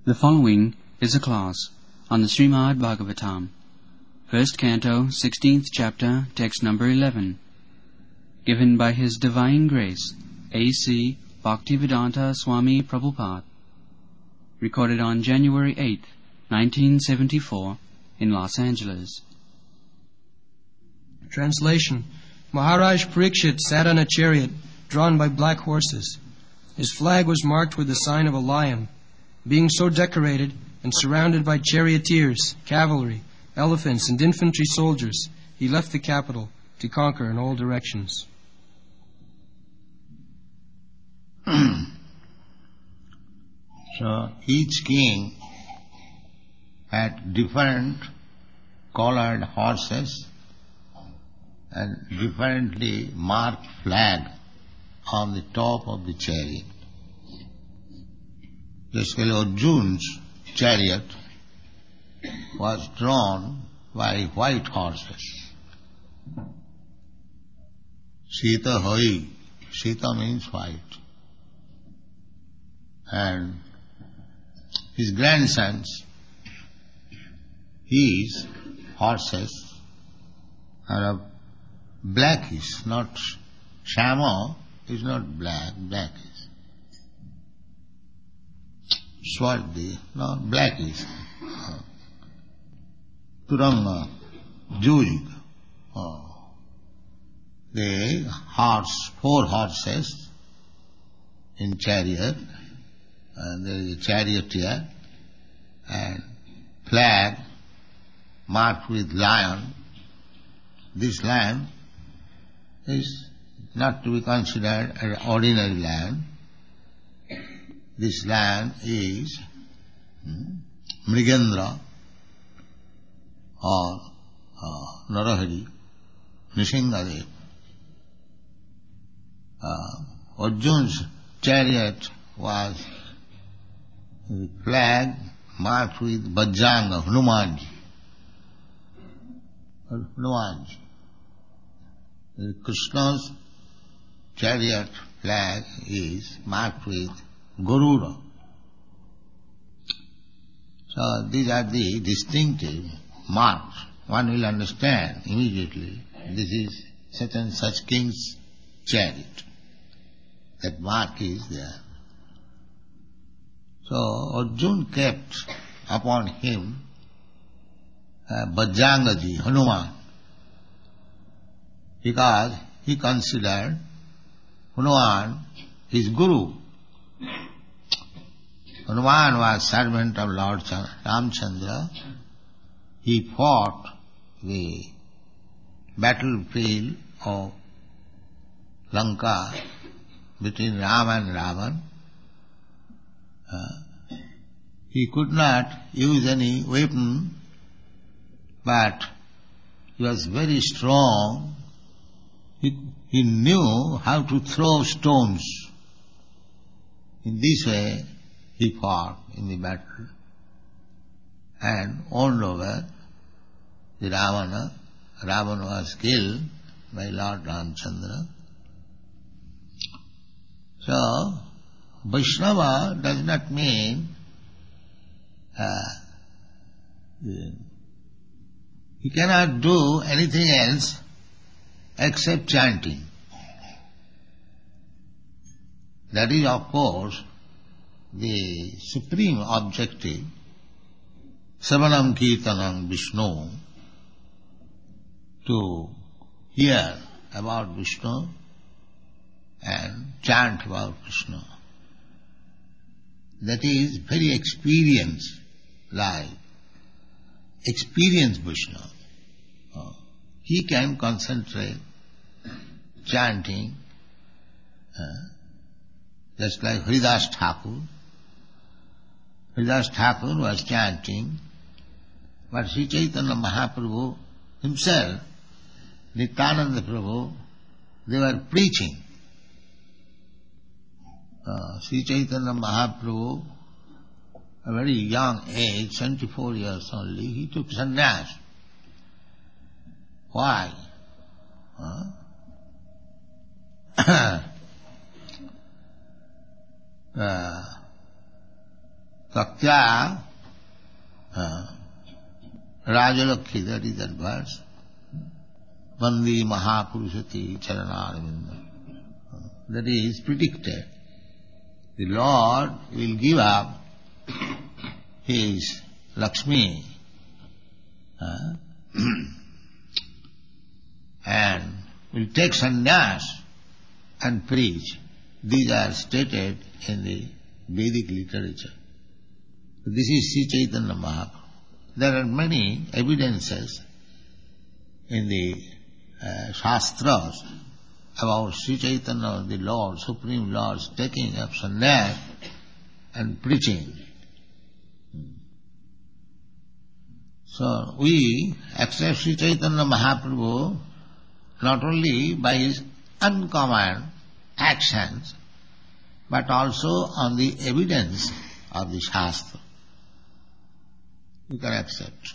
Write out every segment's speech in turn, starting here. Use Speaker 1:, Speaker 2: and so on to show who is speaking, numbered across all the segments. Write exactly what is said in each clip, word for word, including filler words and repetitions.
Speaker 1: The following is a class on the Srimad Bhagavatam, first canto, sixteenth chapter, text number eleven, given by His Divine Grace, A C Bhaktivedanta Swami Prabhupada, recorded on January eighth, nineteen seventy-four, in Los Angeles.
Speaker 2: Translation. Maharaj Parikshit sat on a chariot drawn by black horses. His flag was marked with the sign of a lion. Being so decorated and surrounded by charioteers, cavalry, elephants, and infantry soldiers, he left the capital to conquer in all directions.
Speaker 3: So each king had different colored horses and differently marked flag on the top of the chariot. Basically, Arjun's chariot was drawn by white horses. Sita Hai, Sita means white. And his grandsons, his horses are of blackish, not Shama is not black, blackish. Swardi, no, blackish. Turanga, Jurika. Oh. The horse, four horses in chariot, and there is a charioteer, and flag marked with lion. This lion is not to be considered an ordinary lion. This lion is hmm, Mrigendra or uh, Narahari, Nishingadev. Uh, Arjun's chariot was the flag marked with Bajranga, Hanumanji. Hanumanji. Krishna's chariot flag is marked with Garuda. So these are the distinctive marks. One will understand immediately this is such and such king's chariot. That mark is there. So Arjuna kept upon him uh, Bajrangaji, Hanuman, because he considered Hanuman his guru. Hanuman was servant of Lord Ramchandra. He fought the battlefield of Lanka between Ram and Ravan. Uh, he could not use any weapon, but he was very strong. He, he knew how to throw stones. In this way, he fought in the battle and won over the Ravana. Ravana was killed by Lord Ramchandra. So, Vaishnava does not mean uh, he cannot do anything else except chanting. That is, of course, the supreme objective, Savanam Kirtanam Vishnu, to hear about Vishnu and chant about Krishna. That is very experienced life, experienced Vishnu. Uh, he can concentrate chanting, uh, just like Haridas Thakur. Haridas Thakur was chanting, but Sri Chaitanya Mahaprabhu himself, Nityananda Prabhu, they were preaching. Uh, Sri Chaitanya Mahaprabhu, a very young age, twenty-four years only, he took sannyas. Why? Huh? uh, Taktya uh, Rajalakhi, that is that verse. Vandi Mahapurushati Charanaravinda. That is predicted. The Lord will give up his Lakshmi uh, and will take sannyas and preach. These are stated in the Vedic literature. This is Sri Chaitanya Mahaprabhu. There are many evidences in the uh, Shastras about Sri Chaitanya, the Lord, Supreme Lord, taking up sannyas and preaching. So we accept Sri Chaitanya Mahaprabhu not only by his uncommon actions, but also on the evidence of the Shastra. We can accept.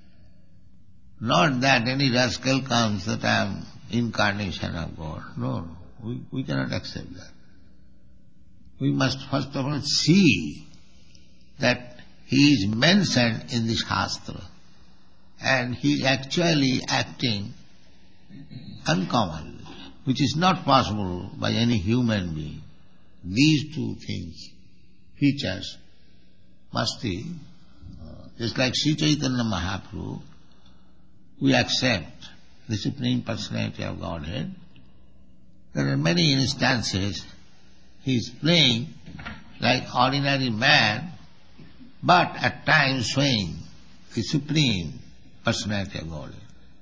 Speaker 3: Not that any rascal comes that I am incarnation of God. No, no. We, we cannot accept that. We must first of all see that he is mentioned in the Shastra and he is actually acting uncommonly, which is not possible by any human being. These two things, features, must be, uh, just like Sri Chaitanya Mahaprabhu, we accept the Supreme Personality of Godhead. There are many instances he is playing like ordinary man, but at times showing the Supreme Personality of Godhead.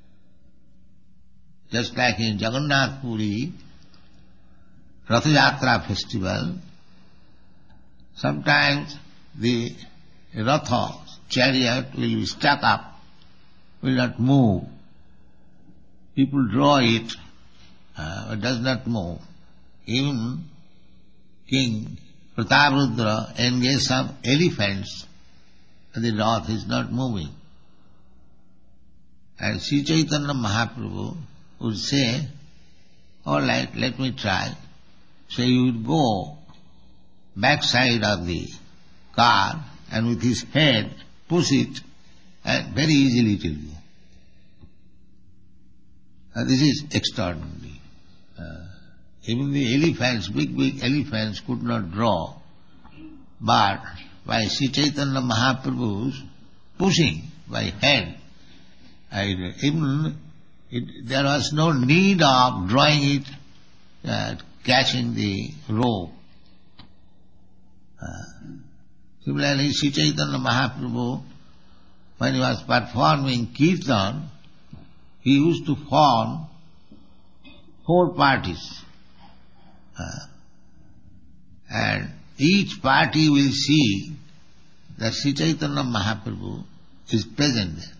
Speaker 3: Just like in Jagannath Puri, Ratha Yatra festival, sometimes the Ratha chariot will be stuck up, will not move. People draw it, uh, it does not move. Even King Prataparudra engaged some elephants, and the Rath is not moving. And Sri Chaitanya Mahaprabhu would say, all right, let me try. So he would go backside of the car and with his head push it, and very easily it will go. And this is extraordinary. Uh, even the elephants, big, big elephants could not draw, but by Sri Chaitanya Mahaprabhu's pushing by head, I, even it, there was no need of drawing it, uh, catching the rope. Uh, similarly, Sri Chaitanya Mahaprabhu, when he was performing Kirtan, he used to form four parties. Uh, and each party will see that Sri Chaitanya Mahaprabhu is present there.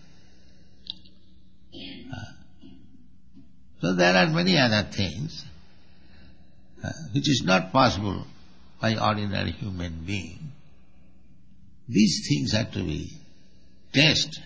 Speaker 3: Uh, so there are many other things uh, which is not possible by ordinary human being. These things have to be tested.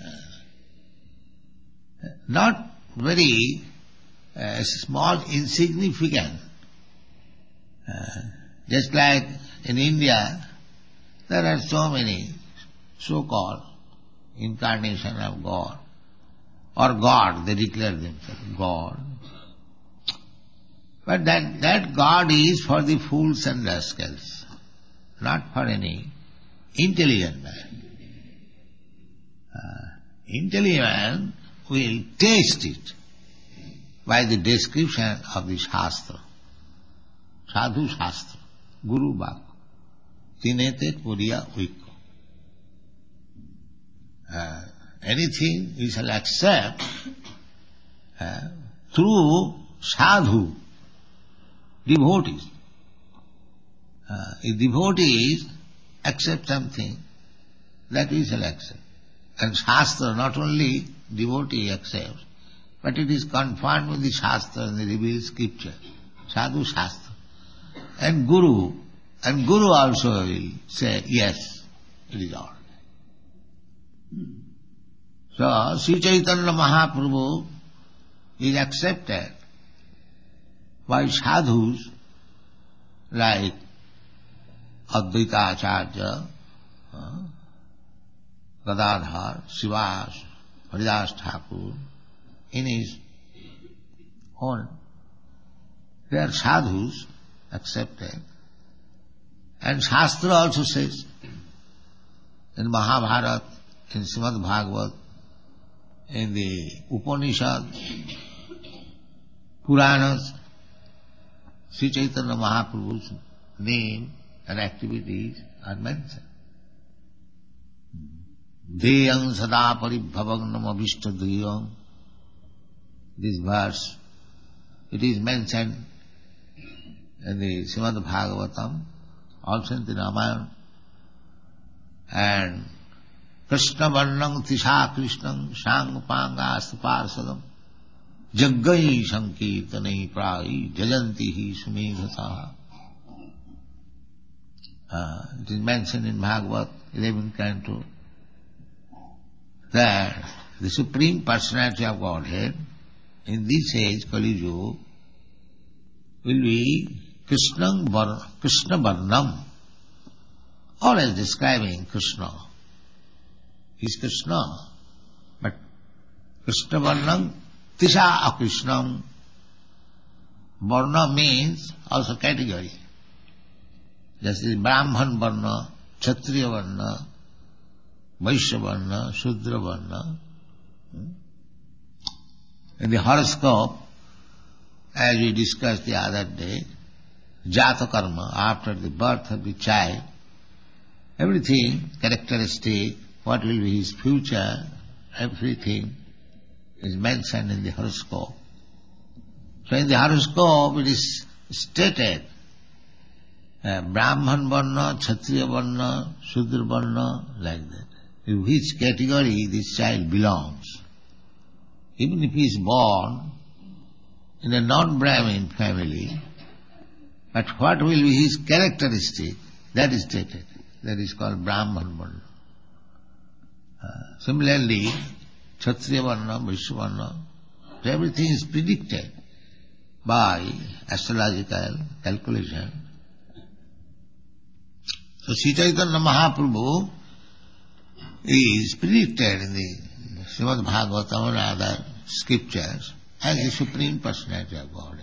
Speaker 3: Uh, not very uh, small, insignificant. Uh, just like in India, there are so many so-called incarnation of God, or God, they declare themselves God. But that, that God is for the fools and rascals, not for any intelligent man. Uh, intelligent man will taste it by the description of the Shastra. Sadhu Shastra, Guru Bhak, Tinete Kuriya Uikko. Uh, anything we shall accept uh, through sadhu, devotees. Uh, if devotees accept something, that we shall accept. And Shastra, not only devotee accepts, but it is conformed with the Shastra and the revealed scripture. Sadhu Shastra. And Guru, and Guru also will say, yes, it is all. So, Sri Chaitanya Mahaprabhu is accepted by sadhus like Advaita Acharya, Gadadhar, Srivas, Haridas Thakur, in his own. They are sadhus, accepted. And Shastra also says, in Mahabharata, in Srimad Bhagavat, in the Upanishad, Puranas, Sri Chaitanya Mahaprabhu's name and activities are mentioned. Deyam sada paribhavagnam avishtadriyam. This verse, it is mentioned in the Srimad Bhagavatam, also in the Ramayana. And Krishna varnam tisha krishnam shangpanga astaparsadam jaggai sankirtanai prai jajanti hi sumedhataha. Uh, it is mentioned in Bhagavad, eleventh canto, that the Supreme Personality of Godhead in this age, Kali Yuga, will be Krishna Krishna Varnam, always describing Krishna. He is Krishna, but Krishna Varnam, Tisha Akrishnam. Varna means also category. Just as Brahman Varna, Kshatriya Varna, Vaishya Varna, Shudra Varna. In the horoscope, as we discussed the other day, Jata Karma, after the birth of the child, everything, characteristic, what will be his future, everything is mentioned in the horoscope. So in the horoscope it is stated, uh, Brahman Varna, Kshatriya Varna, Shudra Varna, like that. In which category this child belongs. Even if he is born in a non-Brahmin family, but what will be his characteristic, that is stated. That is called Brahman Varna. Uh, similarly, Kshatriya Varna, Vaishya Varna, so everything is predicted by astrological calculation. So Sri Chaitanya Mahaprabhu is predicted in the Srimad Bhagavatam and other scriptures as the Supreme Personality of Godhead.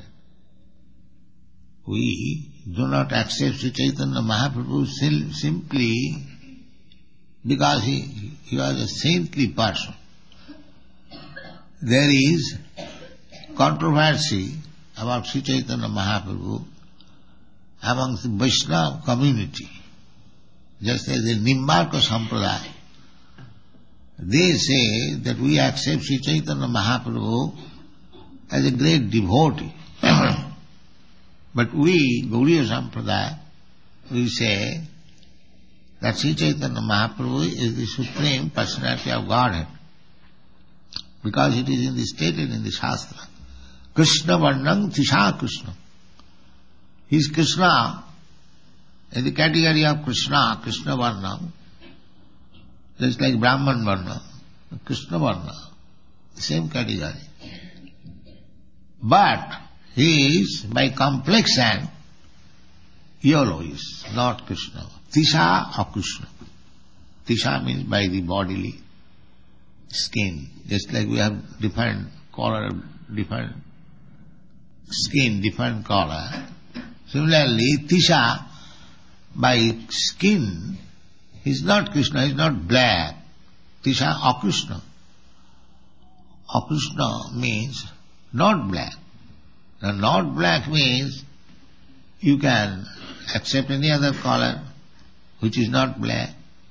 Speaker 3: We do not accept Sri Chaitanya Mahaprabhu simply because he, he was a saintly person. There is controversy about Sri Chaitanya Mahaprabhu amongst the Vaishnava community. Just as the Nimbarka Sampradaya, they say that we accept Sri Chaitanya Mahaprabhu as a great devotee. But we, Gauriya Sampradaya, we say that Sri Chaitanya Mahaprabhu is the Supreme Personality of Godhead, because it is in the stated in the Shastra. Krishna Varnam Tisha Krishna. He is Krishna, in the category of Krishna, Krishna Varnam, just like Brahman Varna, Krishna Varna, same category. But he is, by complexion, yellow is not Krishna. Tisha or Krishna. Tisha means by the bodily skin. Just like we have different color, different skin, different color. Similarly, Tisha, by skin, is not Krishna, is not black. Tisha or Krishna. Or Krishna means not black. Now not black means you can accept any other color which is not black.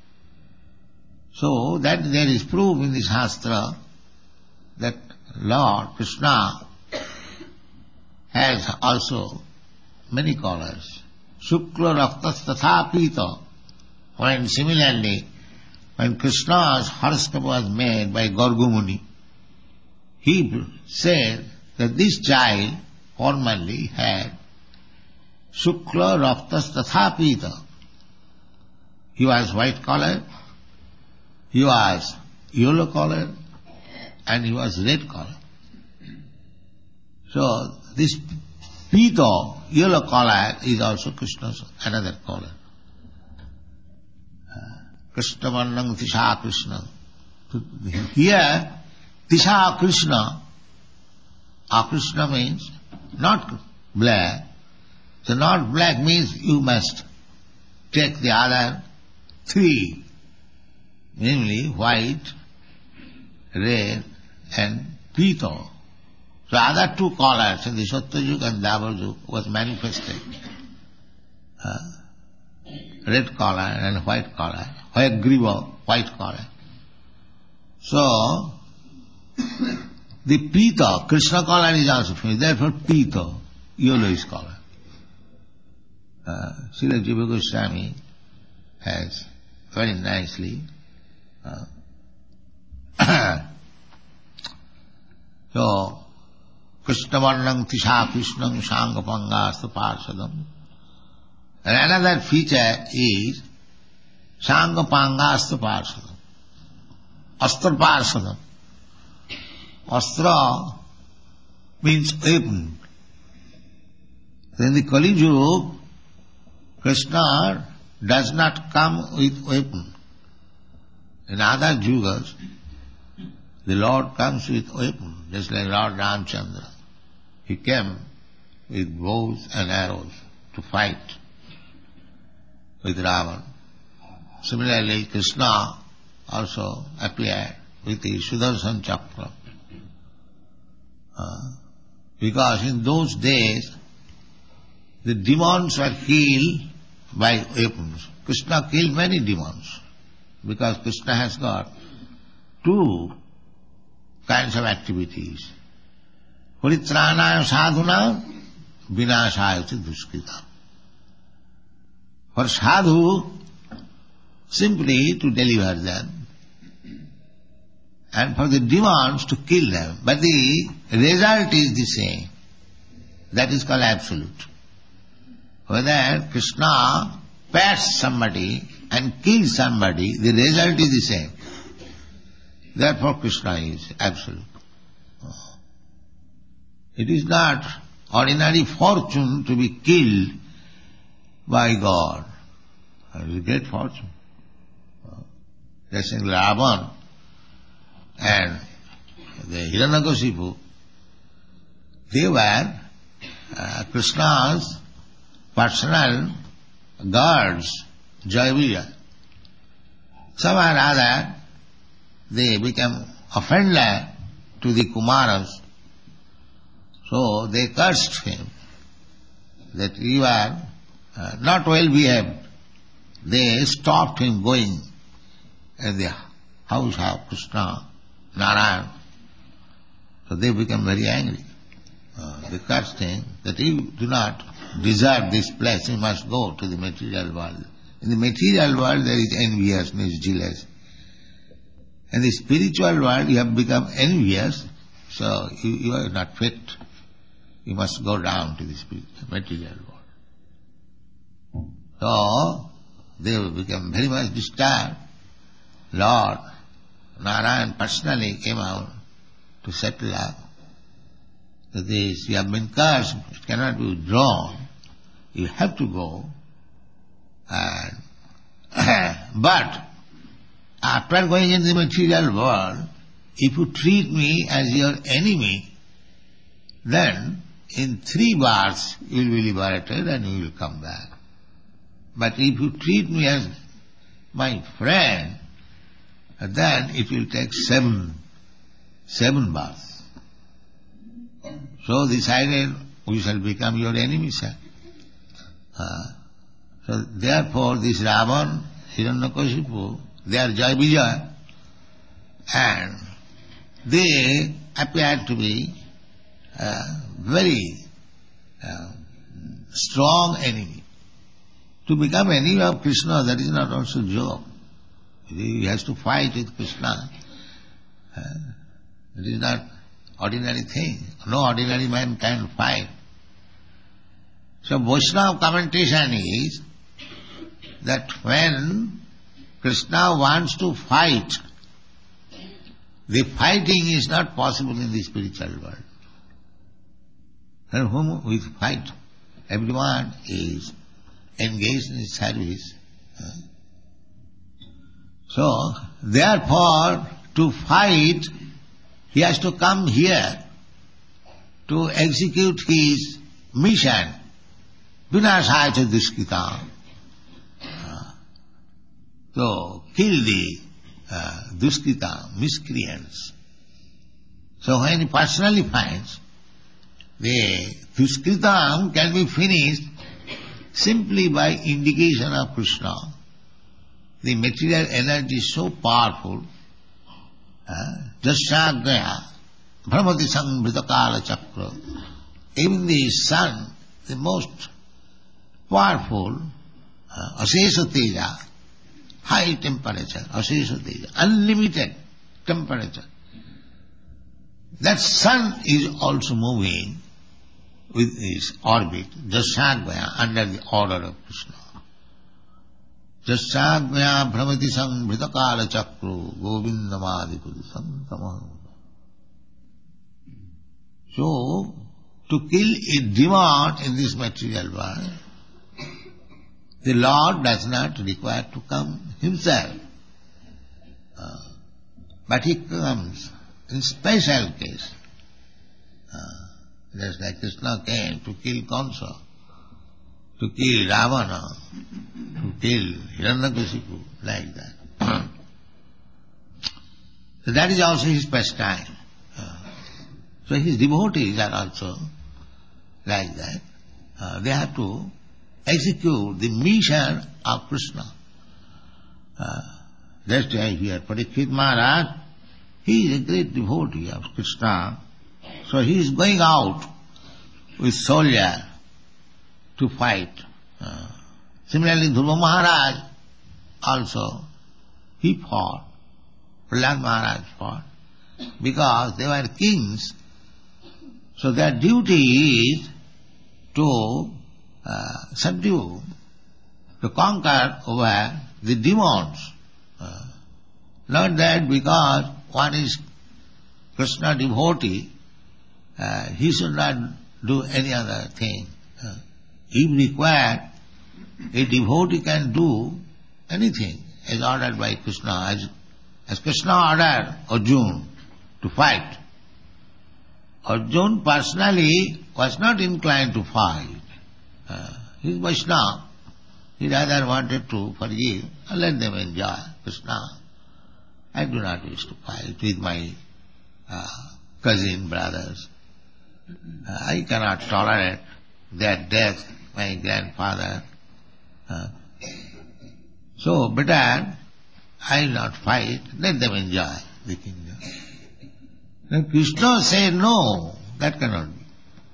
Speaker 3: So that there is proof in the Shastra that Lord Krishna has also many colors. Shukla Raktas Tatha Pita. When similarly, when Krishna's horoscope was made by Gargumuni, he said that this child formerly had Shukla Raktas Tatha Pita. He was white colored, he was yellow colored, and he was red colored. So this Pita, yellow color, is also Krishna's another color. Krishna Varnam Tisha Krishna. Here, Tisha Krishna, Akrishna means not black. So not black means you must take the other three, namely white, red and pito. So other two colors in the Satyayuga and Dwapar was manifested. Uh, red color and white color, white griva, white color. So, the pita, Krishna color is also finished, therefore pita, yellowish color. Uh, Srila Jiva Goswami has very nicely uh, so, Krishna Varnam Tisha Krishnam Sangapangasta Parsadam. And another feature is Sangapangasta Parsadam. Astra Parsadam. Astra means weapon. In the Kali Yuga, Krishna does not come with weapon. In other yugas, the Lord comes with weapon, just like Lord Ramchandra. He came with bows and arrows to fight with Ravan. Similarly, Krishna also appeared with the Sudarshan Chakra. Uh, because in those days, the demons were killed by weapons. Krishna killed many demons because Krishna has got two kinds of activities. Paritranaya sadhuna, vinashayati duskita. For sadhu, simply to deliver them, and for the demons to kill them. But the result is the same. That is called absolute. Whether Krishna pats somebody and kills somebody, the result is the same. Therefore Krishna is absolute. It is not ordinary fortune to be killed by God. It is a great fortune. Just in Ravan and the Hiranyakashipu, they were uh, Krishna's personal guards, Jayavira. Somehow or other, they became offender to the Kumaras. So they cursed him that you are uh, not well behaved. They stopped him going in the house of Krishna, Narayan. So they became very angry. Uh, they cursed him that you do not deserve this place, you must go to the material world. In the material world there is enviousness, jealousy. In the spiritual world you have become envious, so you, you are not fit. You must go down to the spiritual, material world. So, they became very much disturbed. Lord Narayan personally came out to settle up. That this, you have been cursed, it cannot be withdrawn. You have to go. And but after going in the material world, if you treat me as your enemy, then in three bars you will be liberated and you will come back. But if you treat me as my friend, then it will take seven, seven bars. So decided we shall become your enemies. Sir. Uh, so therefore this Ravan, Hiranyakashipu, they are Jaya Vijaya, and they appear to be uh, very uh, strong enemy. To become enemy of Krishna, that is not also joke. He has to fight with Krishna. Uh, it is not ordinary thing. No ordinary man can fight. So Vaishnava commentation is that when Krishna wants to fight, the fighting is not possible in the spiritual world. And whom we fight? Everyone is engaged in service. So, therefore, to fight, he has to come here to execute his mission. Vinashaya cha duskritam. So, kill the uh, duskritam, miscreants. So when he personally finds the duskritam can be finished simply by indication of Krishna. The material energy is so powerful. Jasyagaya Brahmati Sanghritakala Chakra. Even the sun, the most powerful, uh, Asesa Teja, high temperature, Asesa Teja, unlimited temperature. That sun is also moving with his orbit, Jasyagaya, under the order of Krishna. Jasyagaya Brahmati Sanghritakala Chakra Govindamadi Pudisam Tamaham. So, to kill a demon in this material world, the Lord does not require to come himself. Uh, but he comes in special case. Uh, just like Krishna came to kill Kansa, to kill Ravana, to kill Hiranyakashipu, like that. So that is also his pastime. Uh, so his devotees are also like that. Uh, they have to execute the mission of Krishna. Uh, that's why here Parikshit Maharaj, he is a great devotee of Krishna. So he is going out with soldier to fight. Uh, similarly, Dhruva Maharaj also, he fought. Prahlad Maharaj fought. Because they were kings, so their duty is to uh, subdue, to conquer over the demons. Uh, not that because one is Krishna devotee, uh, he should not do any other thing. Uh, if required, a devotee can do anything as ordered by Krishna, as, as Krishna ordered Arjuna to fight. Arjuna personally was not inclined to fight. Uh, he is Vaishnava. He rather wanted to forgive and let them enjoy Krishna. I do not wish to fight with my uh, cousin brothers. Uh, I cannot tolerate their death, my grandfather. Uh, so better I will not fight, let them enjoy the kingdom. Then Krishna said, no, that cannot be.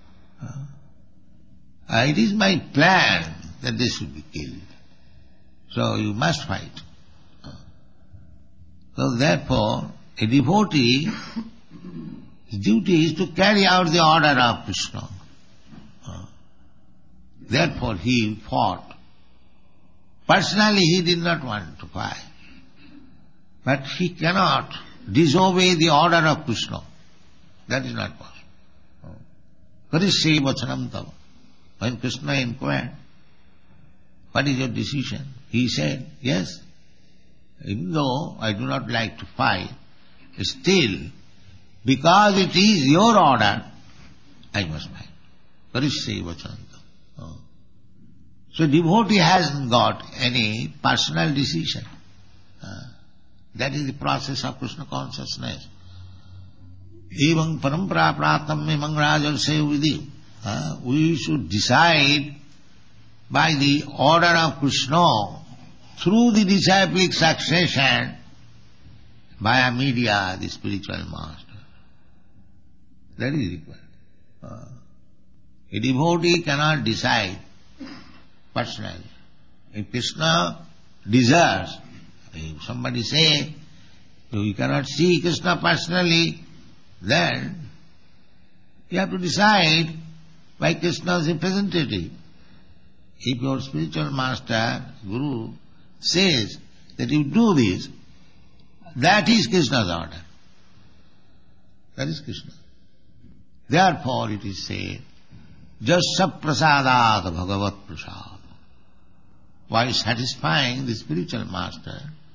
Speaker 3: Uh, it is my plan that they should be killed. So you must fight. Uh, so therefore, a devotee, his duty is to carry out the order of Krishna. Uh, therefore he fought. Personally he did not want to fight. But he cannot disobey the order of Krishna. That is not possible. Karishe vachanam tava. When Krishna inquired, what is your decision? He said, yes, even though I do not like to fight, still, because it is your order, I must fight. Karishe vachanam tava. So devotee hasn't got any personal decision. Uh, that is the process of Krishna consciousness. Evam parampara pratam emang rajarse vidhi. We should decide by the order of Krishna through the disciplic succession via media, the spiritual master. That is required. Uh, a devotee cannot decide personally. If Krishna desires, if somebody say, you cannot see Krishna personally, then you have to decide by Krishna's representative. If your spiritual master, Guru, says that you do this, that is Krishna's order. That is Krishna. Therefore it is said, Jasya prasadat bhagavat prasad. By satisfying the spiritual master,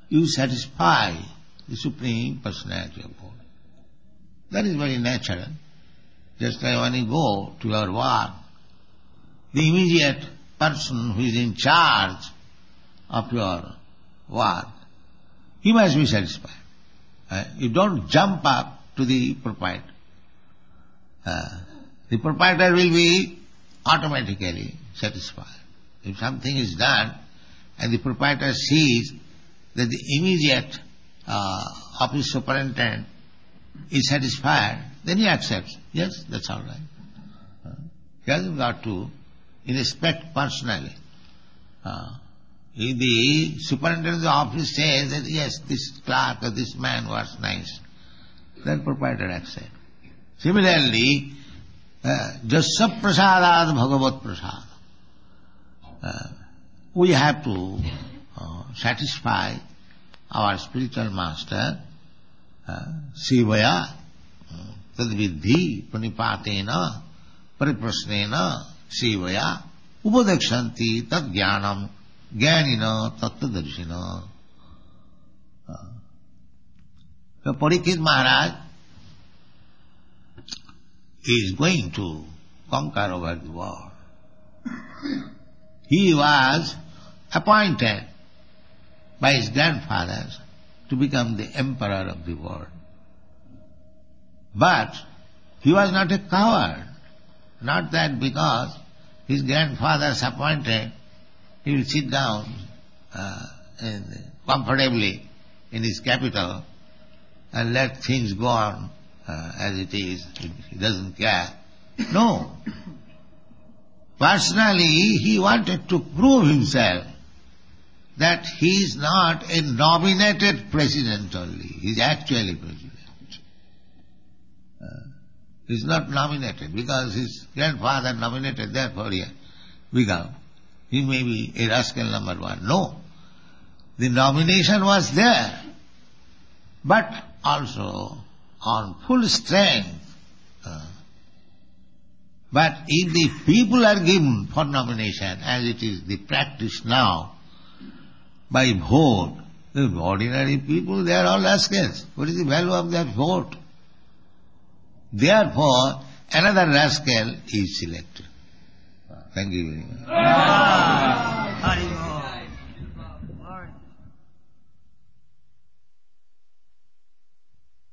Speaker 3: you satisfy the Supreme Personality of God. That is very natural. Just like when you go to your work, the immediate person who is in charge of your work, he must be satisfied. Uh, you don't jump up to the proprietor. Uh, the proprietor will be automatically satisfied. If something is done and the proprietor sees that the immediate uh, office superintendent is satisfied, then he accepts. Yes, that's all right. Uh, he hasn't got to inspect personally. Uh, if the superintendent's office says that yes, this clerk or this man was nice, then proprietor accepts. Similarly, Jasya prasadad bhagavat prasad. Uh, we have to uh, satisfy our spiritual master, uh, Sivaya, tadvidhi pranipatena pariprasnena Sivaya upadekshanti tad jnanam jnanina tattadarshina. Uh, so Parikshit Maharaj is going to conquer over the world. He was appointed by his grandfathers to become the emperor of the world. But he was not a coward. Not that because his grandfathers appointed, he will sit down uh, in, comfortably in his capital and let things go on uh, as it is. He doesn't care. No. Personally, he wanted to prove himself that he is not a nominated president only. He is actually president. Uh, he is not nominated because his grandfather nominated, therefore he has become. He may be a rascal number one. No. The nomination was there, but also on full strength. Uh, but if the people are given for nomination, as it is the practice now, by vote, the ordinary people, they are all rascals. What is the value of their vote? Therefore, another rascal is selected. Thank you very much.